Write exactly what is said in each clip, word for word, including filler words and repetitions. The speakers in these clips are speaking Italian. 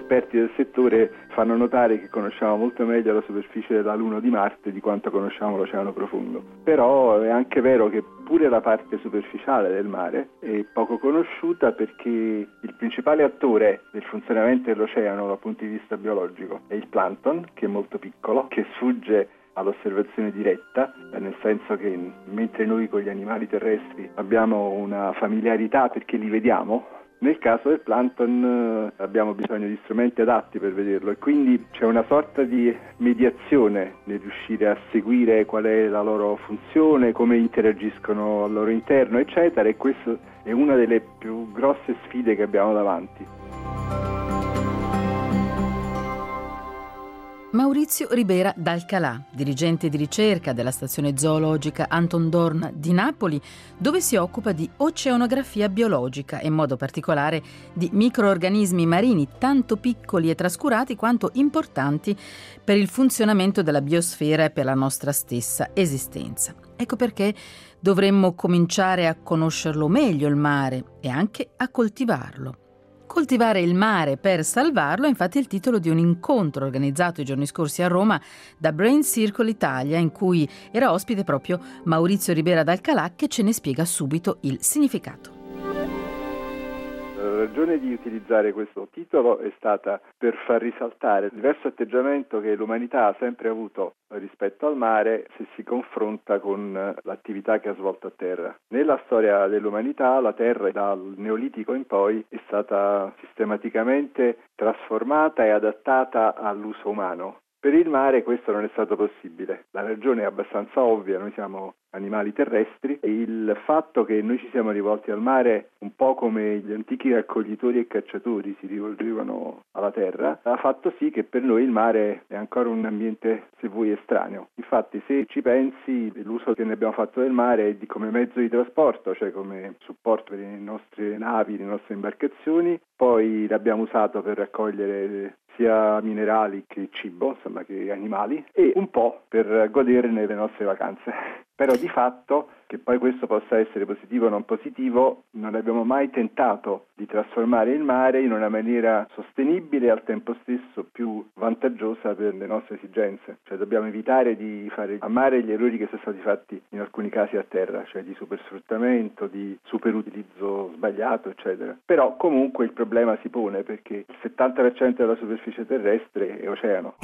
esperti del settore fanno notare che conosciamo molto meglio la superficie della Luna o di Marte di quanto conosciamo l'oceano profondo. Però è anche vero che pure la parte superficiale del mare è poco conosciuta, perché il principale attore del funzionamento dell'oceano dal punto di vista biologico è il plankton, che è molto piccolo, che sfugge all'osservazione diretta, nel senso che mentre noi con gli animali terrestri abbiamo una familiarità perché li vediamo, nel caso del plankton eh, abbiamo bisogno di strumenti adatti per vederlo, e quindi c'è una sorta di mediazione nel riuscire a seguire qual è la loro funzione, come interagiscono al loro interno, eccetera, e questa è una delle più grosse sfide che abbiamo davanti. Maurizio Ribera d'Alcalà, dirigente di ricerca della stazione zoologica Anton Dohrn di Napoli, dove si occupa di oceanografia biologica e in modo particolare di microorganismi marini tanto piccoli e trascurati quanto importanti per il funzionamento della biosfera e per la nostra stessa esistenza. Ecco perché dovremmo cominciare a conoscerlo meglio il mare e anche a coltivarlo. Coltivare il mare per salvarlo è infatti il titolo di un incontro organizzato i giorni scorsi a Roma da Brain Circle Italia, in cui era ospite proprio Maurizio Ribera d'Alcalà, che ce ne spiega subito il significato. La ragione di utilizzare questo titolo è stata per far risaltare il diverso atteggiamento che l'umanità ha sempre avuto rispetto al mare se si confronta con l'attività che ha svolto a terra. Nella storia dell'umanità la terra dal Neolitico in poi è stata sistematicamente trasformata e adattata all'uso umano. Per il mare questo non è stato possibile. La ragione è abbastanza ovvia: noi siamo animali terrestri e il fatto che noi ci siamo rivolti al mare un po' come gli antichi raccoglitori e cacciatori si rivolgevano alla terra ha fatto sì che per noi il mare è ancora un ambiente, se vuoi, estraneo. Infatti, se ci pensi, l'uso che ne abbiamo fatto del mare è di come mezzo di trasporto, cioè come supporto per le nostre navi, le nostre imbarcazioni. Poi l'abbiamo usato per raccogliere sia minerali che cibo, insomma, che animali, e un po' per goderne le nostre vacanze. Però di fatto, che poi questo possa essere positivo o non positivo, non abbiamo mai tentato di trasformare il mare in una maniera sostenibile e al tempo stesso più vantaggiosa per le nostre esigenze. Cioè dobbiamo evitare di fare a mare gli errori che sono stati fatti in alcuni casi a terra, cioè di supersfruttamento, di superutilizzo sbagliato, eccetera. Però comunque il problema si pone, perché il settanta per cento della superficie terrestre è oceano.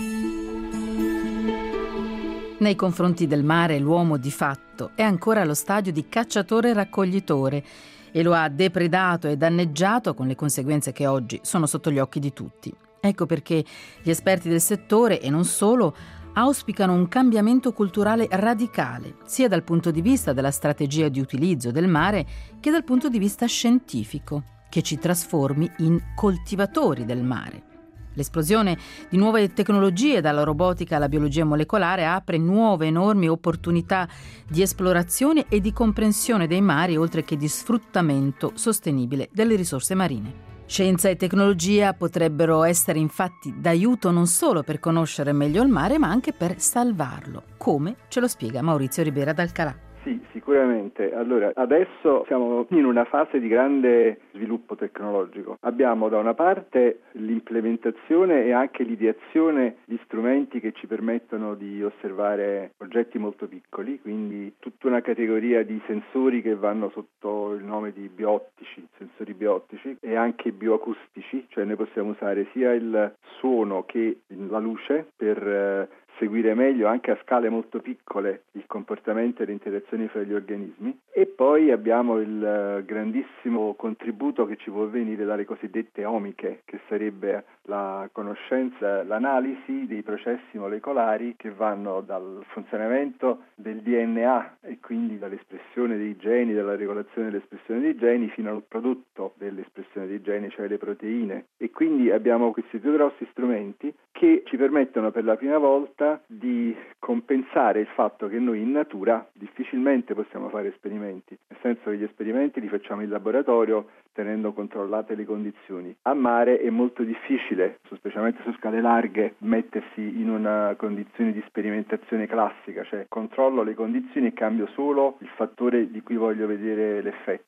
Nei confronti del mare l'uomo di fatto è ancora allo stadio di cacciatore-raccoglitore e lo ha depredato e danneggiato con le conseguenze che oggi sono sotto gli occhi di tutti. Ecco perché gli esperti del settore, e non solo, auspicano un cambiamento culturale radicale, sia dal punto di vista della strategia di utilizzo del mare che dal punto di vista scientifico, che ci trasformi in coltivatori del mare. L'esplosione di nuove tecnologie, dalla robotica alla biologia molecolare, apre nuove enormi opportunità di esplorazione e di comprensione dei mari, oltre che di sfruttamento sostenibile delle risorse marine. Scienza e tecnologia potrebbero essere infatti d'aiuto non solo per conoscere meglio il mare, ma anche per salvarlo, come ce lo spiega Maurizio Ribera d'Alcalà. Sì, sicuramente. Allora, adesso siamo in una fase di grande sviluppo tecnologico. Abbiamo da una parte l'implementazione e anche l'ideazione di strumenti che ci permettono di osservare oggetti molto piccoli, quindi tutta una categoria di sensori che vanno sotto il nome di biottici, sensori biottici, e anche bioacustici, cioè noi possiamo usare sia il suono che la luce per eh, seguire meglio anche a scale molto piccole il comportamento e le interazioni fra gli organismi. E poi abbiamo il grandissimo contributo che ci può venire dalle cosiddette omiche, che sarebbe la conoscenza, l'analisi dei processi molecolari che vanno dal funzionamento del D N A e quindi dall'espressione dei geni, dalla regolazione dell'espressione dei geni, fino al prodotto dell'espressione dei geni, cioè le proteine. E quindi abbiamo questi due grossi strumenti che ci permettono per la prima volta di compensare il fatto che noi in natura difficilmente possiamo fare esperimenti, nel senso che gli esperimenti li facciamo in laboratorio tenendo controllate le condizioni. A mare è molto difficile, specialmente su scale larghe, mettersi in una condizione di sperimentazione classica, cioè controllo le condizioni e cambio solo il fattore di cui voglio vedere l'effetto.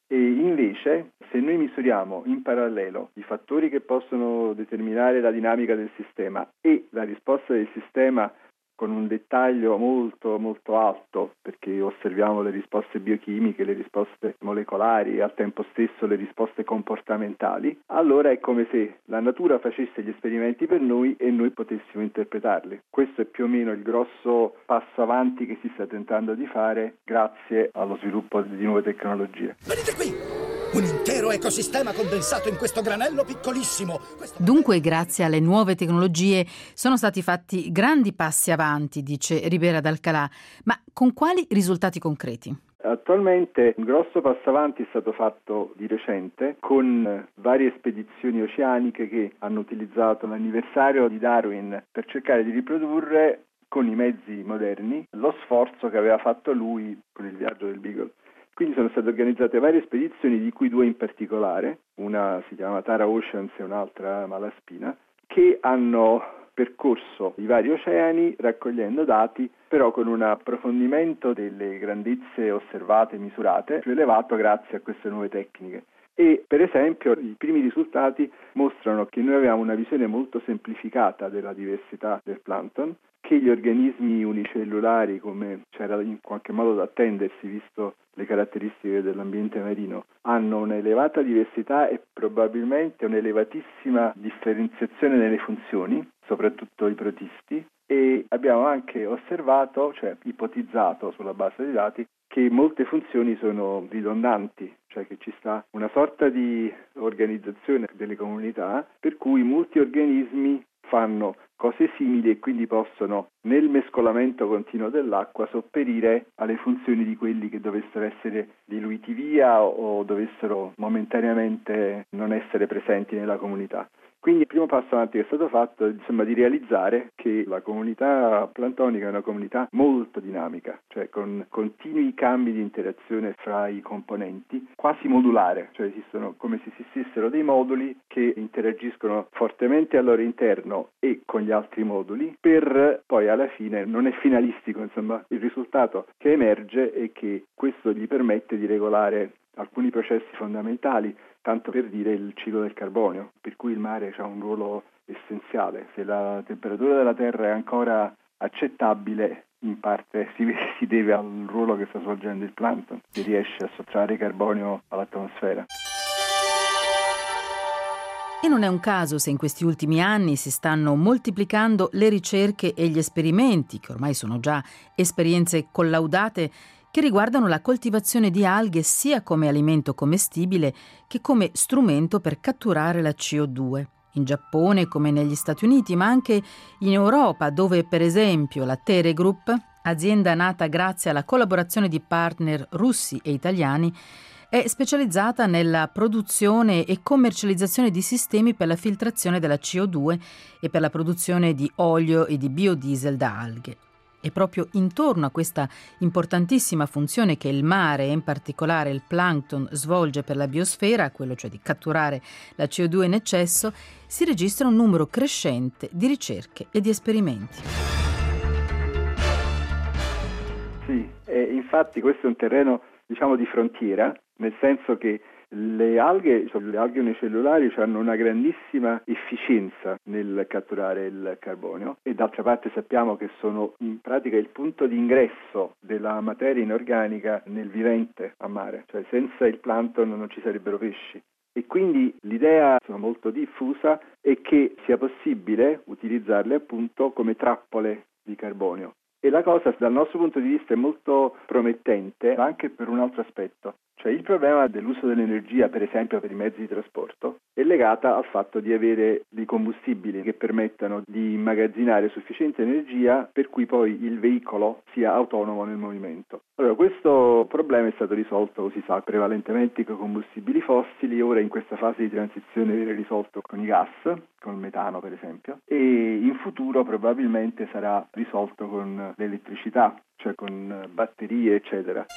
E invece, se noi misuriamo in parallelo i fattori che possono determinare la dinamica del sistema e la risposta del sistema con un dettaglio molto molto alto, perché osserviamo le risposte biochimiche, le risposte molecolari e al tempo stesso le risposte comportamentali, allora è come se la natura facesse gli esperimenti per noi e noi potessimo interpretarli. Questo è più o meno il grosso passo avanti che si sta tentando di fare grazie allo sviluppo di nuove tecnologie. Venite qui! Un intero ecosistema condensato in questo granello piccolissimo. Questo... Dunque, grazie alle nuove tecnologie sono stati fatti grandi passi avanti, dice Ribera d'Alcalá, ma con quali risultati concreti? Attualmente un grosso passo avanti è stato fatto di recente con varie spedizioni oceaniche che hanno utilizzato l'anniversario di Darwin per cercare di riprodurre con i mezzi moderni lo sforzo che aveva fatto lui con il viaggio del Beagle. Quindi sono state organizzate varie spedizioni, di cui due in particolare, una si chiama Tara Oceans e un'altra Malaspina, che hanno percorso i vari oceani raccogliendo dati, però con un approfondimento delle grandezze osservate e misurate più elevato grazie a queste nuove tecniche. E per esempio i primi risultati mostrano che noi abbiamo una visione molto semplificata della diversità del plankton, che gli organismi unicellulari, come c'era in qualche modo da attendersi visto le caratteristiche dell'ambiente marino, hanno un'elevata diversità e probabilmente un'elevatissima differenziazione nelle funzioni, soprattutto i protisti, e abbiamo anche osservato, cioè ipotizzato sulla base dei dati, che molte funzioni sono ridondanti, cioè che ci sta una sorta di organizzazione delle comunità per cui molti organismi fanno cose simili e quindi possono nel mescolamento continuo dell'acqua sopperire alle funzioni di quelli che dovessero essere diluiti via o dovessero momentaneamente non essere presenti nella comunità. Quindi il primo passo avanti che è stato fatto è insomma, di realizzare che la comunità plantonica è una comunità molto dinamica, cioè con continui cambi di interazione fra i componenti, quasi modulare, cioè esistono come se esistessero dei moduli che interagiscono fortemente al loro interno e con gli altri moduli, per poi alla fine non è finalistico, insomma il risultato che emerge è che questo gli permette di regolare alcuni processi fondamentali, tanto per dire il ciclo del carbonio, per cui il mare ha un ruolo essenziale. Se la temperatura della Terra è ancora accettabile, in parte si, si deve al ruolo che sta svolgendo il plankton, che riesce a sottrarre carbonio all'atmosfera. E non è un caso se in questi ultimi anni si stanno moltiplicando le ricerche e gli esperimenti, che ormai sono già esperienze collaudate, che riguardano la coltivazione di alghe sia come alimento commestibile che come strumento per catturare la C O due. In Giappone come negli Stati Uniti, ma anche in Europa, dove per esempio la Tere Group, azienda nata grazie alla collaborazione di partner russi e italiani, è specializzata nella produzione e commercializzazione di sistemi per la filtrazione della C O due e per la produzione di olio e di biodiesel da alghe. E proprio intorno a questa importantissima funzione che il mare e in particolare il plankton svolge per la biosfera, quello cioè di catturare la C O due in eccesso, si registra un numero crescente di ricerche e di esperimenti. Sì, e infatti questo è un terreno diciamo di frontiera, nel senso che le alghe, cioè le alghe unicellulari, hanno una grandissima efficienza nel catturare il carbonio e d'altra parte sappiamo che sono in pratica il punto di ingresso della materia inorganica nel vivente a mare, cioè senza il plankton non ci sarebbero pesci. E quindi l'idea insomma, molto diffusa è che sia possibile utilizzarle appunto come trappole di carbonio. E la cosa dal nostro punto di vista è molto promettente anche per un altro aspetto. Cioè il problema dell'uso dell'energia, per esempio per i mezzi di trasporto, è legata al fatto di avere dei combustibili che permettano di immagazzinare sufficiente energia per cui poi il veicolo sia autonomo nel movimento. Allora questo problema è stato risolto, si sa, prevalentemente con combustibili fossili, ora in questa fase di transizione viene risolto con i gas, con il metano per esempio, e in futuro probabilmente sarà risolto con l'elettricità, cioè con batterie eccetera.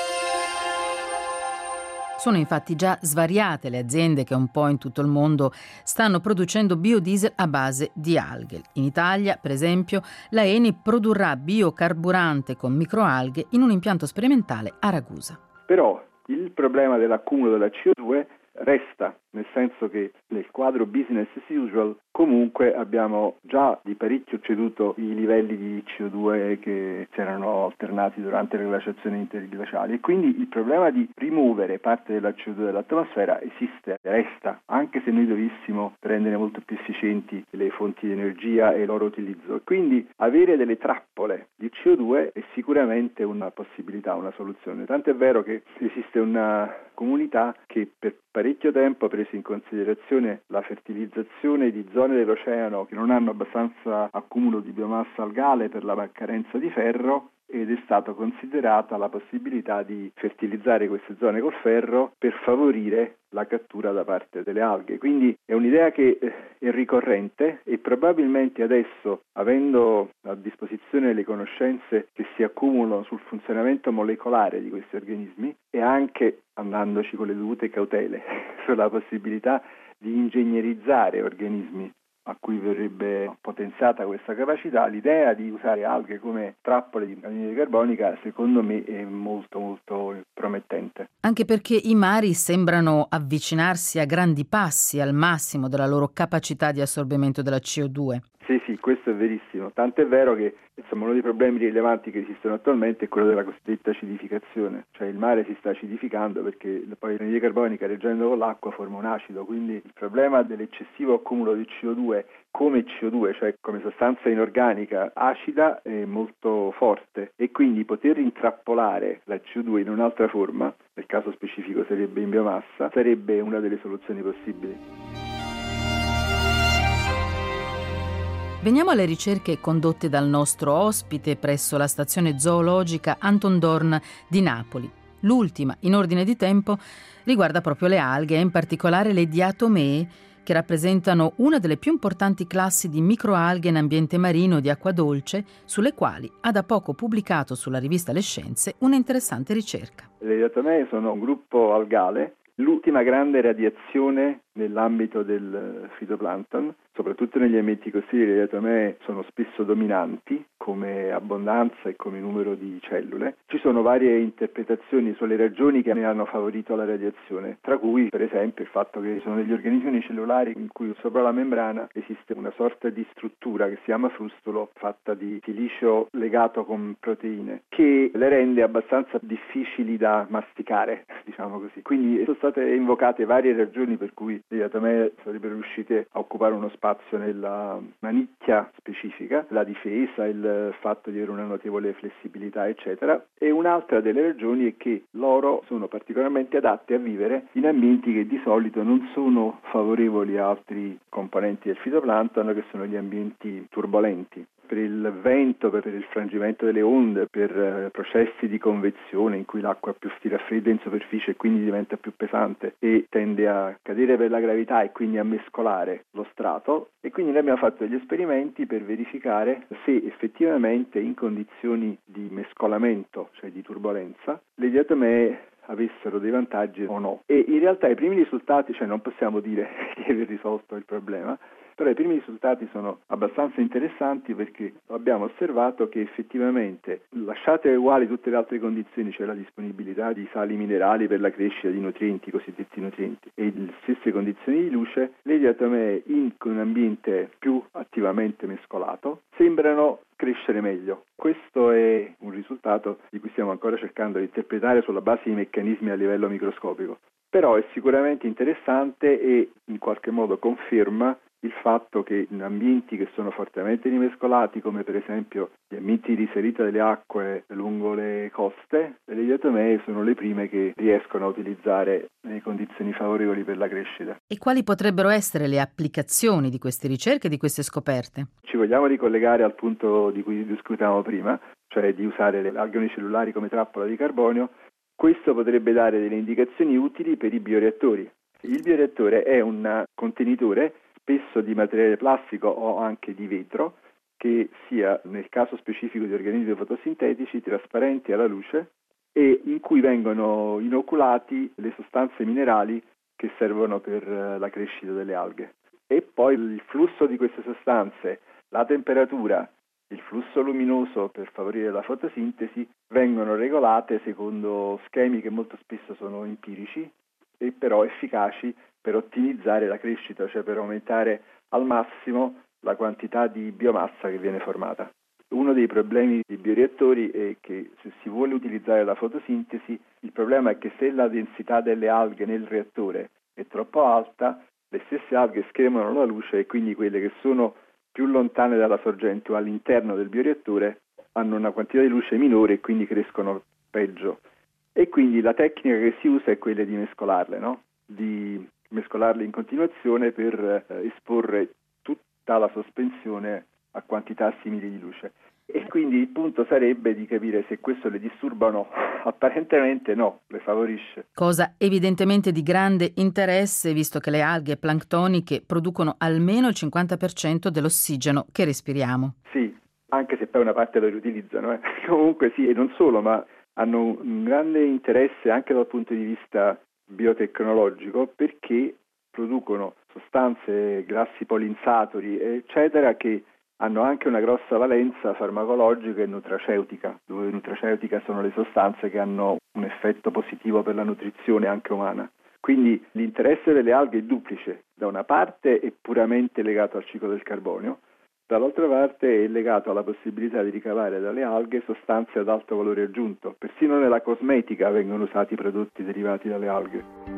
Sono infatti già svariate le aziende che un po' in tutto il mondo stanno producendo biodiesel a base di alghe. In Italia, per esempio, la Eni produrrà biocarburante con microalghe in un impianto sperimentale a Ragusa. Però Il problema dell'accumulo della C O due resta, nel senso che nel quadro business as usual comunque abbiamo già di parecchio ceduto i livelli di C O due che si erano alternati durante le glaciazioni interglaciali e quindi il problema di rimuovere parte della C O due dall'atmosfera esiste, resta, anche se noi dovessimo rendere molto più efficienti le fonti di energia e il loro utilizzo. E quindi avere delle trappole di C O due è sicuramente una possibilità, una soluzione. Tanto è vero che esiste una comunità che per parecchio tempo ha preso in considerazione la fertilizzazione di zone dell'oceano che non hanno abbastanza accumulo di biomassa algale per la carenza di ferro ed è stata considerata la possibilità di fertilizzare queste zone col ferro per favorire la cattura da parte delle alghe. Quindi è un'idea che è ricorrente e probabilmente adesso, avendo a disposizione le conoscenze che si accumulano sul funzionamento molecolare di questi organismi e anche andandoci con le dovute cautele sulla possibilità di ingegnerizzare organismi a cui verrebbe potenziata questa capacità, l'idea di usare alghe come trappole di anidride carbonica secondo me è molto molto promettente. Anche perché i mari sembrano avvicinarsi a grandi passi al massimo della loro capacità di assorbimento della C O due. Sì, sì, questo è verissimo. Tant'è vero che insomma, uno dei problemi rilevanti che esistono attualmente è quello della cosiddetta acidificazione, cioè il mare si sta acidificando perché poi l'anidride carbonica reagendo con l'acqua forma un acido, quindi il problema dell'eccessivo accumulo di C O due come C O due, cioè come sostanza inorganica acida, è molto forte e quindi poter intrappolare la C O due in un'altra forma, nel caso specifico sarebbe in biomassa, sarebbe una delle soluzioni possibili. Veniamo alle ricerche condotte dal nostro ospite presso la stazione zoologica Anton Dorn di Napoli. L'ultima, in ordine di tempo, riguarda proprio le alghe e in particolare le diatomee, che rappresentano una delle più importanti classi di microalghe in ambiente marino di acqua dolce, sulle quali ha da poco pubblicato sulla rivista Le Scienze un'interessante ricerca. Le diatomee sono un gruppo algale, l'ultima grande radiazione nell'ambito del fitoplancton, soprattutto negli ambienti costieri le diatomee sono spesso dominanti come abbondanza e come numero di cellule. Ci sono varie interpretazioni sulle ragioni che ne hanno favorito la radiazione, tra cui per esempio il fatto che sono degli organismi unicellulari in cui sopra la membrana esiste una sorta di struttura che si chiama frustolo fatta di silicio legato con proteine che le rende abbastanza difficili da masticare, diciamo così. Quindi sono state invocate varie ragioni per cui le diatomee sarebbero riuscite a occupare uno spazio nella una nicchia specifica, la difesa, il fatto di avere una notevole flessibilità, eccetera. E un'altra delle ragioni è che loro sono particolarmente adatte a vivere in ambienti che di solito non sono favorevoli a altri componenti del fitoplancton, che sono gli ambienti turbolenti. Per il vento, per il frangimento delle onde, per eh, processi di convezione in cui l'acqua più si raffredda in superficie e quindi diventa più pesante e tende a cadere per la gravità e quindi a mescolare lo strato. E quindi noi abbiamo fatto degli esperimenti per verificare se effettivamente in condizioni di mescolamento, cioè di turbolenza, le diatomee avessero dei vantaggi o no. E in realtà i primi risultati, cioè non possiamo dire di aver risolto il problema, però i primi risultati sono abbastanza interessanti perché abbiamo osservato che effettivamente, lasciate uguali tutte le altre condizioni, cioè la disponibilità di sali minerali per la crescita di nutrienti, i cosiddetti nutrienti, e le stesse condizioni di luce, le diatomee in un ambiente più attivamente mescolato sembrano crescere meglio. Questo è un risultato di cui stiamo ancora cercando di interpretare sulla base di meccanismi a livello microscopico. Però è sicuramente interessante e in qualche modo conferma il fatto che in ambienti che sono fortemente rimescolati, come per esempio gli ambienti di risalita delle acque lungo le coste, le diatomee sono le prime che riescono a utilizzare le condizioni favorevoli per la crescita. E quali potrebbero essere le applicazioni di queste ricerche e di queste scoperte? Ci vogliamo ricollegare al punto di cui discutevamo prima, cioè di usare le alghe unicellulari come trappola di carbonio. Questo potrebbe dare delle indicazioni utili per i bioreattori. Il bioreattore è un contenitore spesso di materiale plastico o anche di vetro, che sia nel caso specifico di organismi fotosintetici trasparenti alla luce e in cui vengono inoculati le sostanze minerali che servono per la crescita delle alghe. E poi il flusso di queste sostanze, la temperatura il flusso luminoso per favorire la fotosintesi vengono regolate secondo schemi che molto spesso sono empirici e però efficaci per ottimizzare la crescita, cioè per aumentare al massimo la quantità di biomassa che viene formata. Uno dei problemi dei bioreattori è che se si vuole utilizzare la fotosintesi, il problema è che se la densità delle alghe nel reattore è troppo alta, le stesse alghe schermano la luce e quindi quelle che sono più lontane dalla sorgente o all'interno del bioreattore hanno una quantità di luce minore e quindi crescono peggio. E quindi la tecnica che si usa è quella di mescolarle, no? Di mescolarle in continuazione per eh, esporre tutta la sospensione a quantità simili di luce. E quindi il punto sarebbe di capire se questo le disturba o no. Apparentemente no, le favorisce. Cosa evidentemente di grande interesse, visto che le alghe planctoniche producono almeno il cinquanta per cento dell'ossigeno che respiriamo. Sì, anche se poi una parte lo riutilizzano. Eh. Comunque sì, e non solo, ma hanno un grande interesse anche dal punto di vista biotecnologico perché producono sostanze, grassi polinsatori, eccetera, che hanno anche una grossa valenza farmacologica e nutraceutica, dove nutraceutica sono le sostanze che hanno un effetto positivo per la nutrizione anche umana. Quindi l'interesse delle alghe è duplice, da una parte è puramente legato al ciclo del carbonio, dall'altra parte è legato alla possibilità di ricavare dalle alghe sostanze ad alto valore aggiunto. Persino nella cosmetica vengono usati prodotti derivati dalle alghe.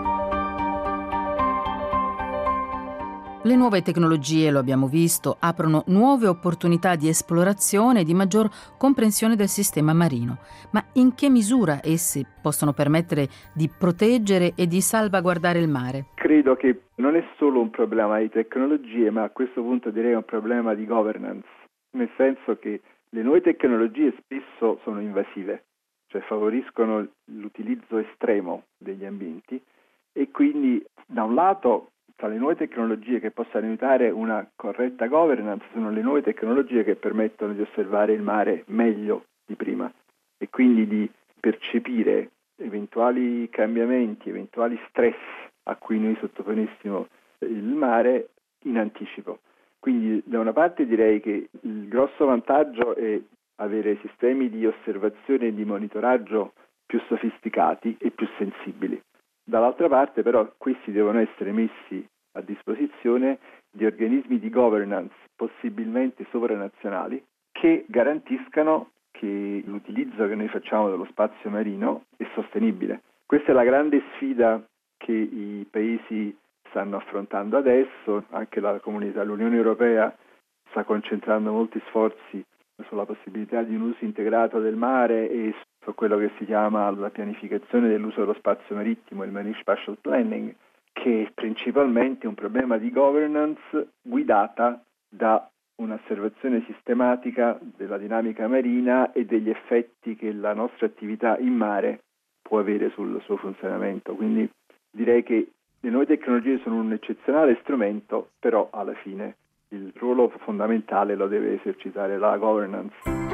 Le nuove tecnologie, lo abbiamo visto, aprono nuove opportunità di esplorazione e di maggior comprensione del sistema marino. Ma in che misura esse possono permettere di proteggere e di salvaguardare il mare? Credo che non è solo un problema di tecnologie, ma a questo punto direi un problema di governance, nel senso che le nuove tecnologie spesso sono invasive, cioè favoriscono l'utilizzo estremo degli ambienti e quindi da un lato tra le nuove tecnologie che possano aiutare una corretta governance sono le nuove tecnologie che permettono di osservare il mare meglio di prima e quindi di percepire eventuali cambiamenti, eventuali stress a cui noi sottoponessimo il mare in anticipo. Quindi da una parte direi che il grosso vantaggio è avere sistemi di osservazione e di monitoraggio più sofisticati e più sensibili. Dall'altra parte però questi devono essere messi a disposizione di organismi di governance possibilmente sovranazionali che garantiscano che l'utilizzo che noi facciamo dello spazio marino è sostenibile. Questa è la grande sfida che i paesi stanno affrontando adesso, anche la comunità, l'Unione Europea sta concentrando molti sforzi sulla possibilità di un uso integrato del mare e su quello che si chiama la pianificazione dell'uso dello spazio marittimo, il Marine Spatial Planning, che è principalmente un problema di governance guidata da un'osservazione sistematica della dinamica marina e degli effetti che la nostra attività in mare può avere sul suo funzionamento. Quindi direi che le nuove tecnologie sono un eccezionale strumento, però alla fine il ruolo fondamentale lo deve esercitare la governance.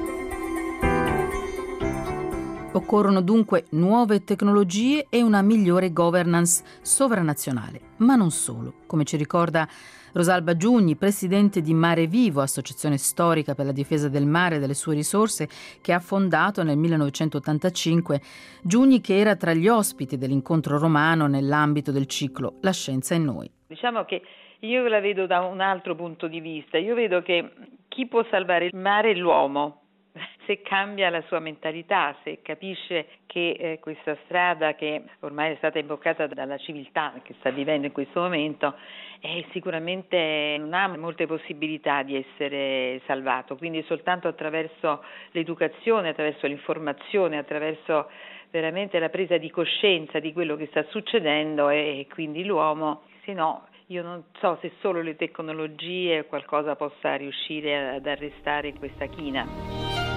Occorrono dunque nuove tecnologie e una migliore governance sovranazionale, ma non solo. Come ci ricorda Rosalba Giugni, presidente di Mare Vivo, associazione storica per la difesa del mare e delle sue risorse, che ha fondato nel millenovecentottantacinque. Giugni che era tra gli ospiti dell'incontro romano nell'ambito del ciclo La scienza e noi. Diciamo che io la vedo da un altro punto di vista. Io vedo che chi può salvare il mare è l'uomo. Se cambia la sua mentalità, se capisce che eh, questa strada che ormai è stata imboccata dalla civiltà che sta vivendo in questo momento eh, sicuramente non ha molte possibilità di essere salvato, quindi soltanto attraverso l'educazione, attraverso l'informazione, attraverso veramente la presa di coscienza di quello che sta succedendo e, e quindi l'uomo, se no io non so se solo le tecnologie o qualcosa possa riuscire ad arrestare questa china.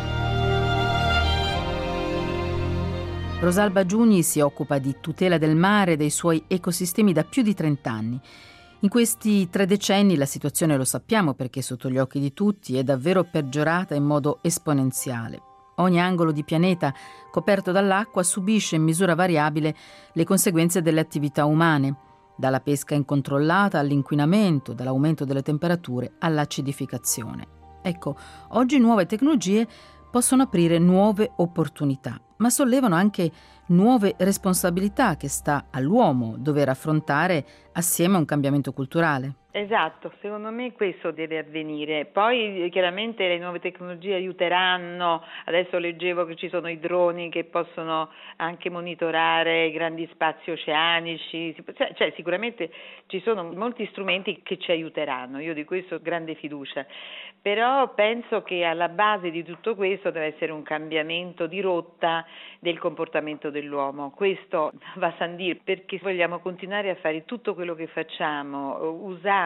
Rosalba Giugni si occupa di tutela del mare e dei suoi ecosistemi da più di trent'anni. In questi tre decenni la situazione, lo sappiamo perché è sotto gli occhi di tutti, è davvero peggiorata in modo esponenziale. Ogni angolo di pianeta coperto dall'acqua subisce in misura variabile le conseguenze delle attività umane, dalla pesca incontrollata all'inquinamento, dall'aumento delle temperature all'acidificazione. Ecco, oggi nuove tecnologie possono aprire nuove opportunità, ma sollevano anche nuove responsabilità che sta all'uomo dover affrontare assieme a un cambiamento culturale. Esatto, secondo me questo deve avvenire. Poi chiaramente le nuove tecnologie aiuteranno, adesso leggevo che ci sono i droni che possono anche monitorare i grandi spazi oceanici, cioè sicuramente ci sono molti strumenti che ci aiuteranno, io di questo ho grande fiducia, però penso che alla base di tutto questo deve essere un cambiamento di rotta del comportamento dell'uomo. Questo va a dire, perché vogliamo continuare a fare tutto quello che facciamo usando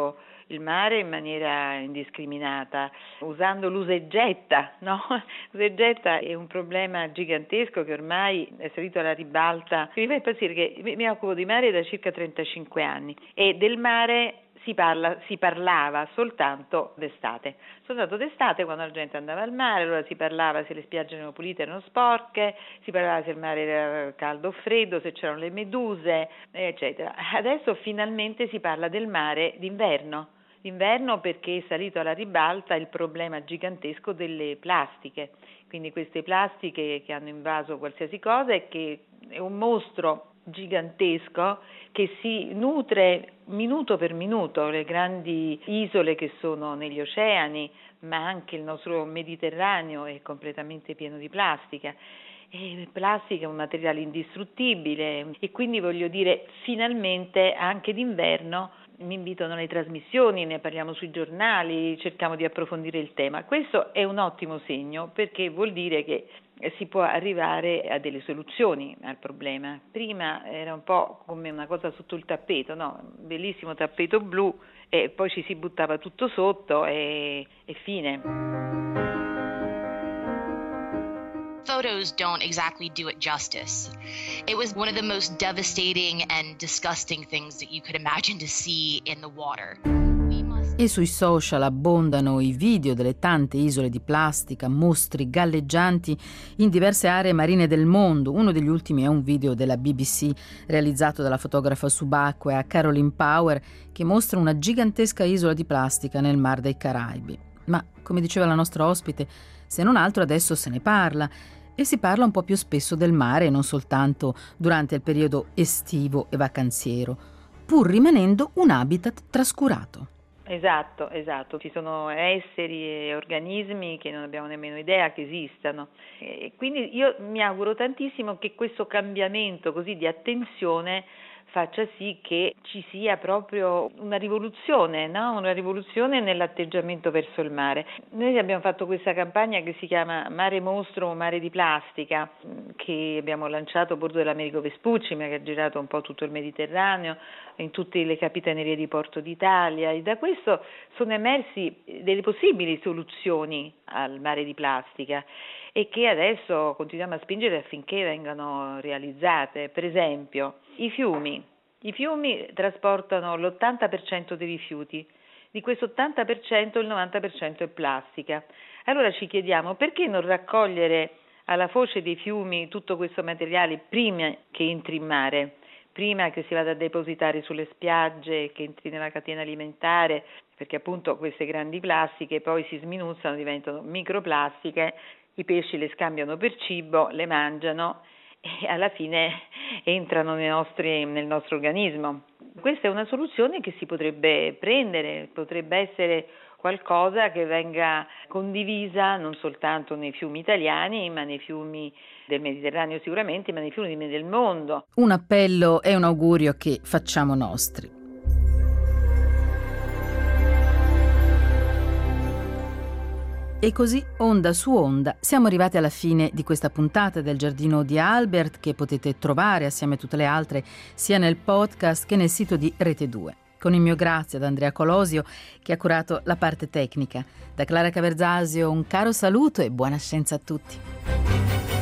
il mare in maniera indiscriminata, usando l'usa e getta, no? L'usa e getta è un problema gigantesco che ormai è salito alla ribalta. Mi fa impazzire che mi occupo di mare da circa trentacinque anni e del mare si parla, si parlava soltanto d'estate, soltanto d'estate quando la gente andava al mare, allora si parlava se le spiagge erano pulite, erano sporche, si parlava se il mare era caldo o freddo, se c'erano le meduse, eccetera. Adesso finalmente si parla del mare d'inverno, d'inverno perché è salito alla ribalta il problema gigantesco delle plastiche, quindi queste plastiche che hanno invaso qualsiasi cosa e che è un mostro gigantesco che si nutre minuto per minuto le grandi isole che sono negli oceani, ma anche il nostro Mediterraneo è completamente pieno di plastica. E plastica è un materiale indistruttibile e quindi voglio dire finalmente anche d'inverno mi invitano alle trasmissioni, ne parliamo sui giornali, cerchiamo di approfondire il tema. Questo è un ottimo segno perché vuol dire che si può arrivare a delle soluzioni al problema. Prima era un po' come una cosa sotto il tappeto, no? Bellissimo tappeto blu e poi ci si buttava tutto sotto e, e fine. Photos don't exactly do it justice. It was one of the most devastating and disgusting things that you could imagine to see in the water. E sui social abbondano i video delle tante isole di plastica, mostri galleggianti in diverse aree marine del mondo. Uno degli ultimi è un video della B B C realizzato dalla fotografa subacquea Caroline Power che mostra una gigantesca isola di plastica nel Mar dei Caraibi. Ma, come diceva la nostra ospite, se non altro adesso se ne parla e si parla un po' più spesso del mare e non soltanto durante il periodo estivo e vacanziero, pur rimanendo un habitat trascurato. Esatto, esatto, ci sono esseri e organismi che non abbiamo nemmeno idea che esistano e quindi io mi auguro tantissimo che questo cambiamento così di attenzione faccia sì che ci sia proprio una rivoluzione, no? Una rivoluzione nell'atteggiamento verso il mare. Noi abbiamo fatto questa campagna che si chiama Mare Mostro o Mare di Plastica, che abbiamo lanciato a bordo dell'Americo Vespucci, ma che ha girato un po' tutto il Mediterraneo, in tutte le capitanerie di Porto d'Italia, e da questo sono emersi delle possibili soluzioni al mare di plastica e che adesso continuiamo a spingere affinché vengano realizzate. Per esempio, i fiumi. I fiumi trasportano l'ottanta per cento dei rifiuti, di questo ottanta per cento il novanta per cento è plastica. Allora ci chiediamo perché non raccogliere alla foce dei fiumi tutto questo materiale prima che entri in mare, prima che si vada a depositare sulle spiagge, che entri nella catena alimentare, perché appunto queste grandi plastiche poi si sminuzzano, diventano microplastiche, i pesci le scambiano per cibo, le mangiano e alla fine entrano nei nostri, nel nostro organismo. Questa è una soluzione che si potrebbe prendere, potrebbe essere qualcosa che venga condivisa non soltanto nei fiumi italiani, ma nei fiumi del Mediterraneo sicuramente, ma nei fiumi del mondo. Un appello e un augurio che facciamo nostri. E così, onda su onda, siamo arrivati alla fine di questa puntata del Giardino di Albert che potete trovare assieme a tutte le altre sia nel podcast che nel sito di Rete due. Con il mio grazie ad Andrea Colosio che ha curato la parte tecnica. Da Clara Caverzasio un caro saluto e buona scienza a tutti.